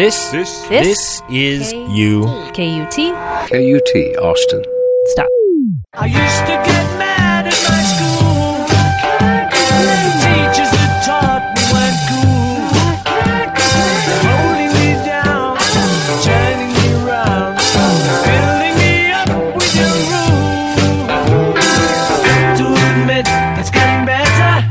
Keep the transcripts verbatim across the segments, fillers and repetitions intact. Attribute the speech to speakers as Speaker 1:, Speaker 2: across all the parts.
Speaker 1: This,
Speaker 2: This,
Speaker 1: this, is
Speaker 3: K-
Speaker 1: you.
Speaker 3: K U T.
Speaker 2: K U T, Austin.
Speaker 3: Stop.
Speaker 4: I used to get mad at my school. The teachers that taught me weren't cool. Holding me down, turning me round, building me up with your rule. To admit it's getting better,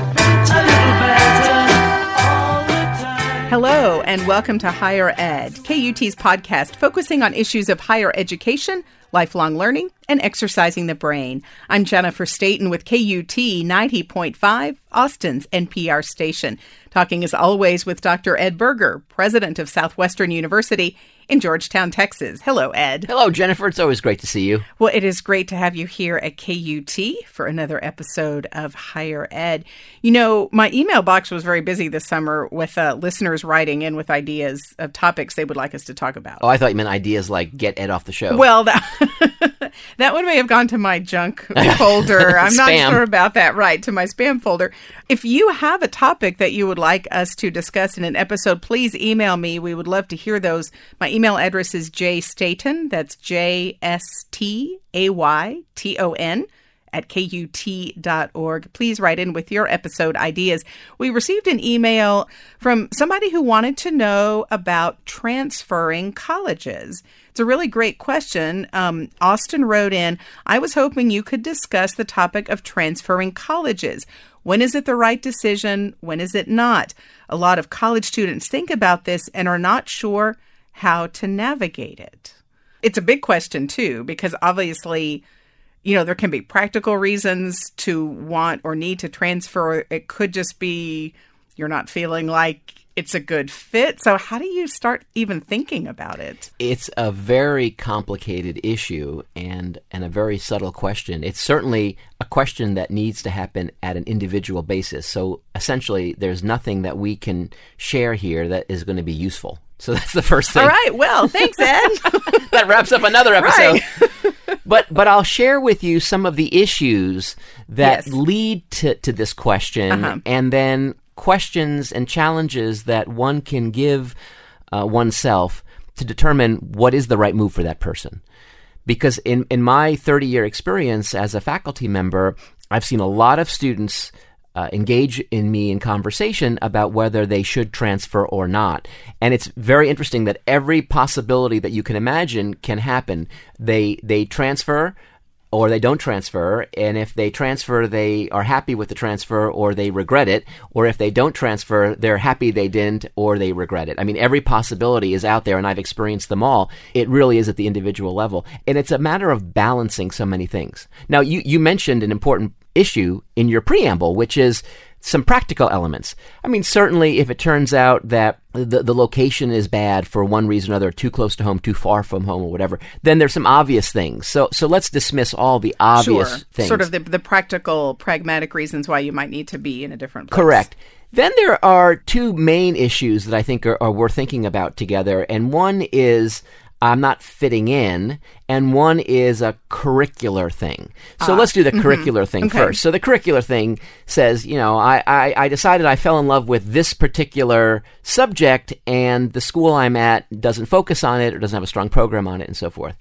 Speaker 4: a little better all the time.
Speaker 5: Hello, and welcome to Higher Ed, K U T's podcast focusing on issues of higher education, lifelong learning, and exercising the brain. I'm Jennifer Staten with K U T ninety point five, Austin's N P R station, talking as always with Doctor Ed Berger, president of Southwestern University in Georgetown, Texas. Hello, Ed.
Speaker 6: Hello, Jennifer. It's always great to see you.
Speaker 5: Well, it is great to have you here at K U T for another episode of Higher Ed. You know, my email box was very busy this summer with uh, listeners writing in with ideas of topics they would like us to talk about.
Speaker 6: Oh, I thought you meant ideas like get Ed off the show.
Speaker 5: Well, that, that one may have gone to my junk folder. I'm not
Speaker 6: Spam.
Speaker 5: sure about that. Right, to my spam folder. If you have a topic that you would like us to discuss in an episode, please email me. We would love to hear those. My email address is jstaton, that's J S T A Y T O N, at K U T dot org. Please write in with your episode ideas. We received an email from somebody who wanted to know about transferring colleges. It's a really great question. Um, Austin wrote in, I was hoping you could discuss the topic of transferring colleges. When is it the right decision? When is it not? A lot of college students think about this and are not sure how to navigate it. It's a big question, too, because obviously, you know, there can be practical reasons to want or need to transfer. It could just be you're not feeling like it's a good fit. So how do you start even thinking about it?
Speaker 6: It's a very complicated issue and, and a very subtle question. It's certainly a question that needs to happen at an individual basis. So essentially, there's nothing that we can share here that is going to be useful. So that's the first thing.
Speaker 5: All right. Well, thanks, Ed.
Speaker 6: That wraps up another episode.
Speaker 5: Right.
Speaker 6: But but I'll share with you some of the issues that
Speaker 5: Yes.
Speaker 6: lead to, to this question,
Speaker 5: Uh-huh.
Speaker 6: and then questions and challenges that one can give uh, oneself to determine what is the right move for that person. Because in, in my thirty-year experience as a faculty member, I've seen a lot of students uh, engage in me in conversation about whether they should transfer or not. And it's very interesting that every possibility that you can imagine can happen. They they transfer, or they don't transfer, and if they transfer, they are happy with the transfer, or they regret it, or if they don't transfer, they're happy they didn't, or they regret it. I mean, every possibility is out there, and I've experienced them all. It really is at the individual level, and it's a matter of balancing so many things. Now, you, you mentioned an important issue in your preamble, which is some practical elements. I mean, certainly if it turns out that the, the location is bad for one reason or another, too close to home, too far from home, or whatever, then there's some obvious things. So so let's dismiss all the obvious
Speaker 5: Sure.
Speaker 6: things.
Speaker 5: Sort of the, the practical, pragmatic reasons why you might need to be in a different place.
Speaker 6: Correct. Then there are two main issues that I think are, are worth thinking about together, and one is I'm not fitting in, and one is a curricular thing. So
Speaker 5: Ah,
Speaker 6: let's do the curricular thing
Speaker 5: Okay.
Speaker 6: first. So the curricular thing says, you know, I, I, I decided I fell in love with this particular subject, and the school I'm at doesn't focus on it or doesn't have a strong program on it, and so forth.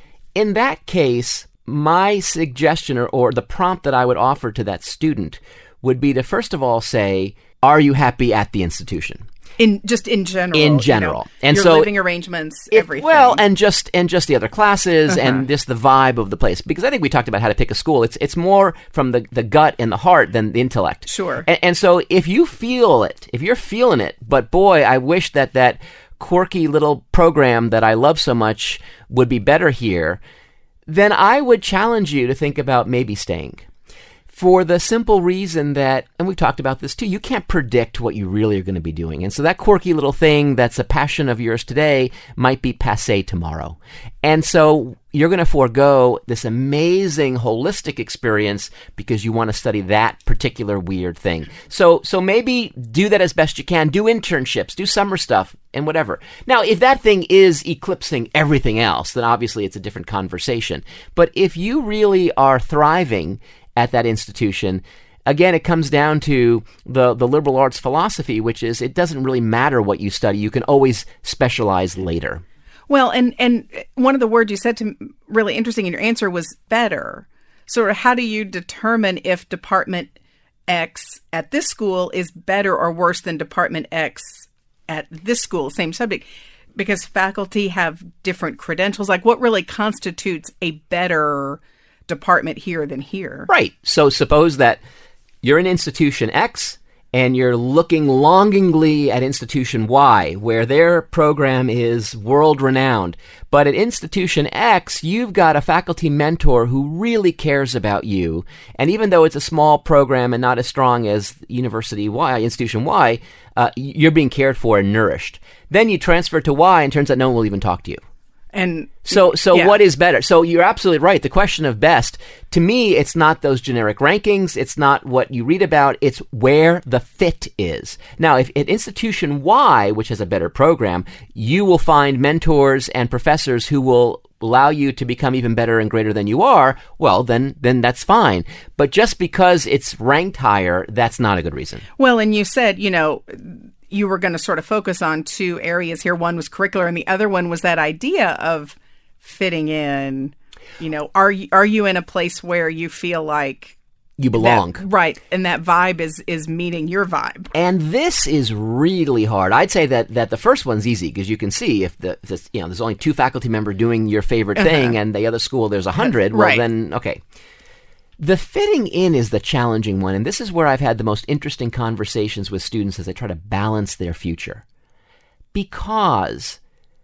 Speaker 6: In that case, my suggestion or, or the prompt that I would offer to that student would be to first of all say, are you happy at the institution?
Speaker 5: In just in general.
Speaker 6: In
Speaker 5: you
Speaker 6: general.
Speaker 5: know,
Speaker 6: And
Speaker 5: your
Speaker 6: so
Speaker 5: living arrangements,
Speaker 6: If-
Speaker 5: everything.
Speaker 6: Well, and just and just the other classes
Speaker 5: Uh-huh.
Speaker 6: and just the vibe of the place. Because I think we talked about how to pick a school. It's it's more from the, the gut and the heart than the intellect.
Speaker 5: Sure.
Speaker 6: And, and so if you feel it, if you're feeling it, but boy, I wish that that quirky little program that I love so much would be better here, then I would challenge you to think about maybe staying. For the simple reason that, and we've talked about this too, you can't predict what you really are going to be doing. And so that quirky little thing that's a passion of yours today might be passé tomorrow. And so you're going to forego this amazing holistic experience because you want to study that particular weird thing. So so maybe do that as best you can. Do internships, do summer stuff, and whatever. Now, if that thing is eclipsing everything else, then obviously it's a different conversation. But if you really are thriving at that institution, again, it comes down to the, the liberal arts philosophy, which is it doesn't really matter what you study. You can always specialize later.
Speaker 5: Well, and, and one of the words you said to me really interesting in your answer was better. So how do you determine if Department X at this school is better or worse than Department X at this school, same subject? Because faculty have different credentials. Like, what really constitutes a better department here than here?
Speaker 6: Right. So suppose that you're in institution X and you're looking longingly at institution Y, where their program is world-renowned. But at institution X, you've got a faculty mentor who really cares about you. And even though it's a small program and not as strong as University Y, institution Y, uh, you're being cared for and nourished. Then you transfer to Y, and turns out no one will even talk to you.
Speaker 5: And
Speaker 6: so, so
Speaker 5: yeah.
Speaker 6: what is better? So you're absolutely right. The question of best, to me, it's not those generic rankings. It's not what you read about. It's where the fit is. Now, if at institution Y, which has a better program, you will find mentors and professors who will allow you to become even better and greater than you are, well, then, then that's fine. But just because it's ranked higher, that's not a good reason.
Speaker 5: Well, and you said, you know, you were going to sort of focus on two areas here. One was curricular, and the other one was that idea of fitting in. You know, are you, are you in a place where you feel like
Speaker 6: you belong?
Speaker 5: That, right, and that vibe is is meeting your vibe.
Speaker 6: And this is really hard. I'd say that, that the first one's easy because you can see if the, the you know there's only two faculty members doing your favorite
Speaker 5: uh-huh.
Speaker 6: thing, and the other school there's a hundred. Well,
Speaker 5: right.
Speaker 6: then okay. The fitting in is the challenging one, and this is where I've had the most interesting conversations with students as they try to balance their future. Because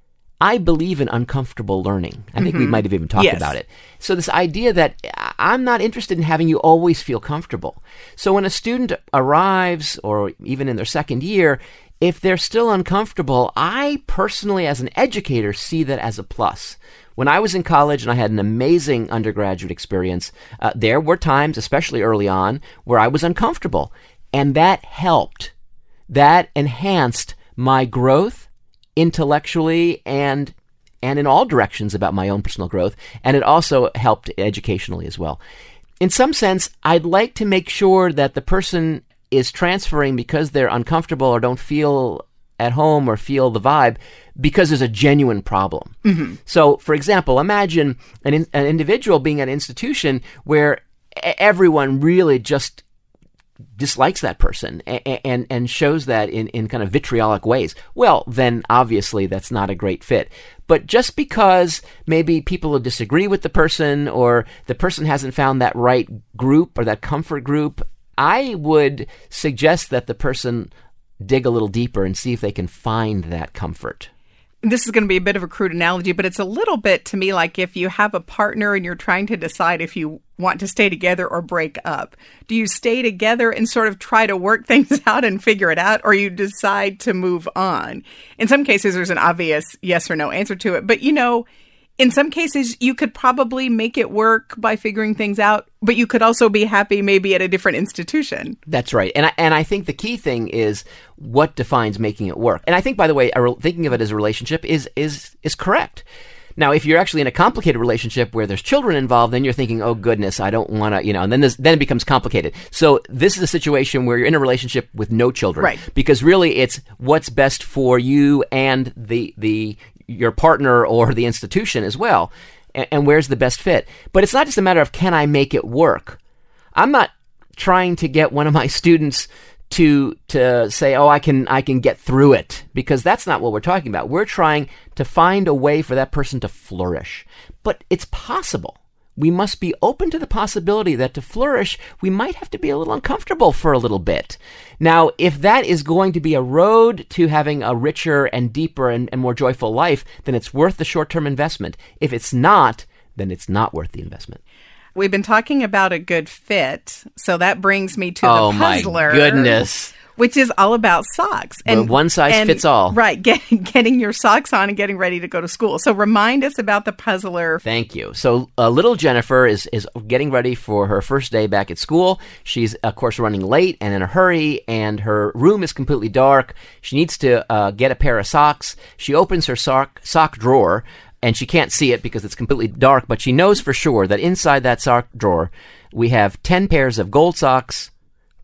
Speaker 6: I believe in uncomfortable learning. I think mm-hmm. we might have even talked
Speaker 5: yes.
Speaker 6: about it. So this idea that I'm not interested in having you always feel comfortable. So when a student arrives, or even in their second year, if they're still uncomfortable, I personally, as an educator, see that as a plus. When I was in college and I had an amazing undergraduate experience, uh, there were times, especially early on, where I was uncomfortable. And that helped. That enhanced my growth intellectually and and in all directions about my own personal growth. And it also helped educationally as well. In some sense, I'd like to make sure that the person is transferring because they're uncomfortable or don't feel at home or feel the vibe because there's a genuine problem. Mm-hmm. So, for example, imagine an, in, an individual being at an institution where everyone really just dislikes that person and, and, and shows that in, in kind of vitriolic ways. Well, then obviously that's not a great fit. But just because maybe people will disagree with the person or the person hasn't found that right group or that comfort group, I would suggest that the person dig a little deeper and see if they can find that comfort.
Speaker 5: This is going to be a bit of a crude analogy, but it's a little bit to me like if you have a partner and you're trying to decide if you want to stay together or break up. Do you stay together and sort of try to work things out and figure it out, or you decide to move on? In some cases, there's an obvious yes or no answer to it. But, you know, in some cases, you could probably make it work by figuring things out, but you could also be happy maybe at a different institution.
Speaker 6: That's right. And I, and I think the key thing is what defines making it work. And I think, by the way, a re- thinking of it as a relationship is is is correct. Now, if you're actually in a complicated relationship where there's children involved, then you're thinking, oh, goodness, I don't want to, you know, and then this, then it becomes complicated. So this is a situation where you're in a relationship with no children.
Speaker 5: Right.
Speaker 6: Because really it's what's best for you and the the your partner or the institution as well, and, and where's the best fit. But it's not just a matter of can I make it work. I'm not trying to get one of my students to to say, oh, I can I can get through it, because that's not what we're talking about. We're trying to find a way for that person to flourish. But it's possible. We must be open to the possibility that to flourish, we might have to be a little uncomfortable for a little bit. Now, if that is going to be a road to having a richer and deeper and, and more joyful life, then it's worth the short-term investment. If it's not, then it's not worth the investment.
Speaker 5: We've been talking about a good fit, so that brings me to
Speaker 6: oh
Speaker 5: the puzzler.
Speaker 6: Oh, my goodness.
Speaker 5: Which is all about socks.
Speaker 6: And well, one size
Speaker 5: and,
Speaker 6: fits all.
Speaker 5: Right, get, getting your socks on and getting ready to go to school. So remind us about the puzzler.
Speaker 6: Thank you. So uh, little Jennifer is, is getting ready for her first day back at school. She's, of course, running late and in a hurry, and her room is completely dark. She needs to uh, get a pair of socks. She opens her sock, sock drawer, and she can't see it because it's completely dark, but she knows for sure that inside that sock drawer, we have ten pairs of gold socks,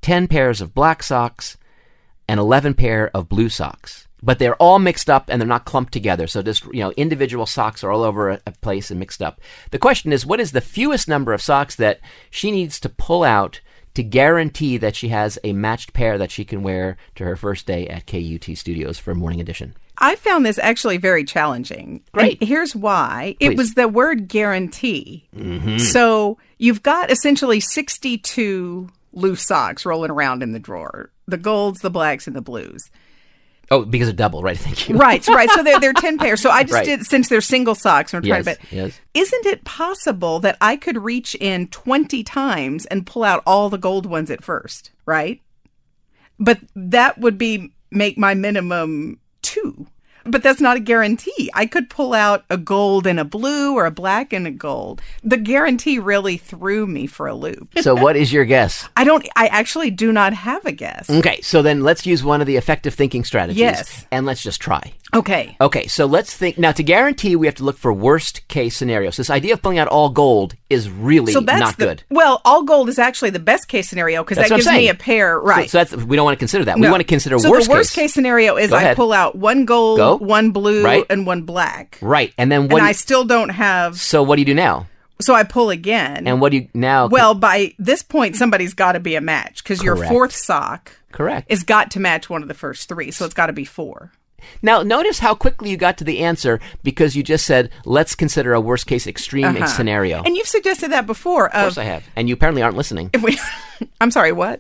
Speaker 6: ten pairs of black socks and eleven pair of blue socks. But they're all mixed up and they're not clumped together. So just, you know, individual socks are all over a, a place and mixed up. The question is, what is the fewest number of socks that she needs to pull out to guarantee that she has a matched pair that she can wear to her first day at K U T Studios for Morning Edition?
Speaker 5: I found this actually very challenging.
Speaker 6: Great.
Speaker 5: And here's why.
Speaker 6: Please.
Speaker 5: It was the word guarantee.
Speaker 6: Mm-hmm.
Speaker 5: So you've got essentially sixty-two loose socks rolling around in the drawer. The golds, the blacks, and the blues.
Speaker 6: Oh, because of double, right? Thank you.
Speaker 5: Right, right. So they're, they're ten pairs. So I just
Speaker 6: Right.
Speaker 5: did, since they're single socks, I'm trying
Speaker 6: Yes,
Speaker 5: to,
Speaker 6: yes.
Speaker 5: isn't it possible that I could reach in twenty times and pull out all the gold ones at first, right? But that would be, make my minimum two. But that's not a guarantee. I could pull out a gold and a blue or a black and a gold. The guarantee really threw me for a loop.
Speaker 6: So what is your guess?
Speaker 5: I don't, I actually do not have a guess.
Speaker 6: Okay, so then let's use one of the effective thinking strategies.
Speaker 5: Yes.
Speaker 6: And let's just try.
Speaker 5: Okay.
Speaker 6: Okay, so let's think. Now, to guarantee, we have to look for worst case scenarios. This idea of pulling out all gold is really
Speaker 5: So that's
Speaker 6: not
Speaker 5: the,
Speaker 6: good.
Speaker 5: Well, all gold is actually the best case scenario because
Speaker 6: That's
Speaker 5: that
Speaker 6: what I'm
Speaker 5: gives me
Speaker 6: saying.
Speaker 5: a pair,
Speaker 6: So-
Speaker 5: right?
Speaker 6: So, that's we don't want to consider that.
Speaker 5: No.
Speaker 6: We want to consider
Speaker 5: so
Speaker 6: worst
Speaker 5: the worst
Speaker 6: case.
Speaker 5: case scenario is
Speaker 6: Go
Speaker 5: I
Speaker 6: ahead.
Speaker 5: pull out one gold,
Speaker 6: Go.
Speaker 5: one blue,
Speaker 6: Right.
Speaker 5: and one black.
Speaker 6: Right, and then what?
Speaker 5: And
Speaker 6: do
Speaker 5: I
Speaker 6: you-
Speaker 5: still don't have.
Speaker 6: so what do you do now?
Speaker 5: So I pull again.
Speaker 6: And what do you now?
Speaker 5: well, by this point, somebody's got to be a match because your
Speaker 6: Correct.
Speaker 5: fourth sock
Speaker 6: Correct.
Speaker 5: is got to match one of the first three. So it's got to be four.
Speaker 6: Now, notice how quickly you got to the answer because you just said, let's consider a worst case extreme
Speaker 5: Uh-huh.
Speaker 6: scenario.
Speaker 5: And you've suggested that before.
Speaker 6: of course I have. And you apparently aren't listening.
Speaker 5: If we, I'm sorry, what?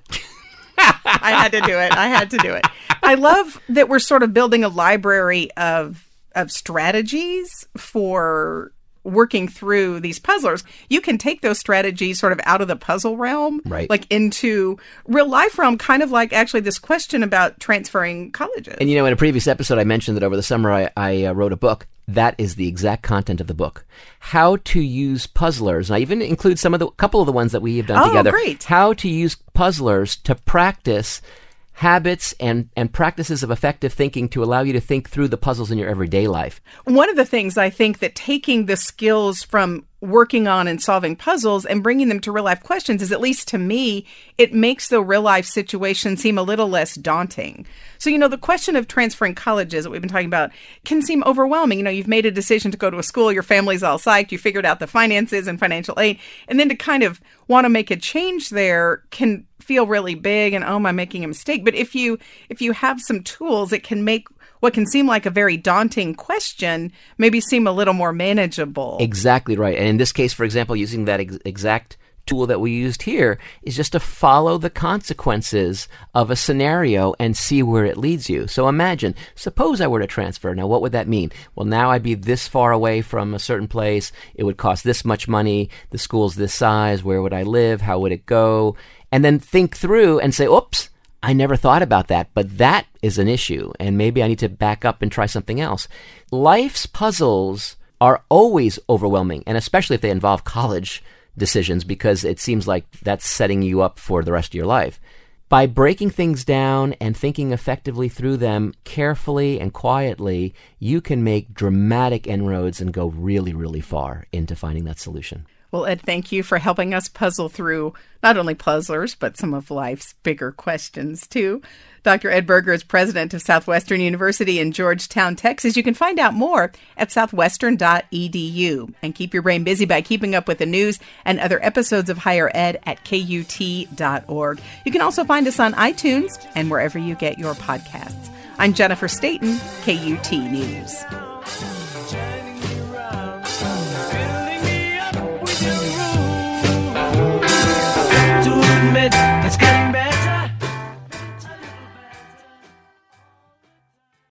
Speaker 5: I had to do it. I had to do it. I love that we're sort of building a library of of strategies for working through these puzzlers. You can take those strategies sort of out of the puzzle realm,
Speaker 6: Right.
Speaker 5: like into real life realm, kind of like actually this question about transferring colleges.
Speaker 6: And you know, in a previous episode, I mentioned that over the summer I, I uh, wrote a book. That is the exact content of the book. How to use puzzlers. And I even include some of the couple of the ones that we have done
Speaker 5: Oh,
Speaker 6: together.
Speaker 5: great.
Speaker 6: How to use puzzlers to practice habits and, and practices of effective thinking to allow you to think through the puzzles in your everyday life.
Speaker 5: One of the things I think that taking the skills from working on and solving puzzles and bringing them to real life questions is, at least to me, it makes the real life situation seem a little less daunting. So, you know, the question of transferring colleges that we've been talking about can seem overwhelming. You know, you've made a decision to go to a school, your family's all psyched, you figured out the finances and financial aid, and then to kind of want to make a change there can feel really big and, oh, am I making a mistake? But if you if you have some tools, it can make what can seem like a very daunting question maybe seem a little more manageable.
Speaker 6: Exactly right. And in this case, for example, using that ex- exact tool that we used here is just to follow the consequences of a scenario and see where it leads you. So imagine, suppose I were to transfer. Now, what would that mean? Well, now I'd be this far away from a certain place. It would cost this much money. The school's this size. Where would I live? How would it go? And then think through and say, oops, I never thought about that, but that is an issue, and maybe I need to back up and try something else. Life's puzzles are always overwhelming, and especially if they involve college decisions, because it seems like that's setting you up for the rest of your life. By breaking things down and thinking effectively through them carefully and quietly, you can make dramatic inroads and go really, really far into finding that solution.
Speaker 5: Well, Ed, thank you for helping us puzzle through not only puzzlers, but some of life's bigger questions, too. Doctor Ed Berger is president of Southwestern University in Georgetown, Texas. You can find out more at southwestern dot e d u. And keep your brain busy by keeping up with the news and other episodes of Higher Ed at k u t dot org. You can also find us on iTunes and wherever you get your podcasts. I'm Jennifer Staten, K U T News.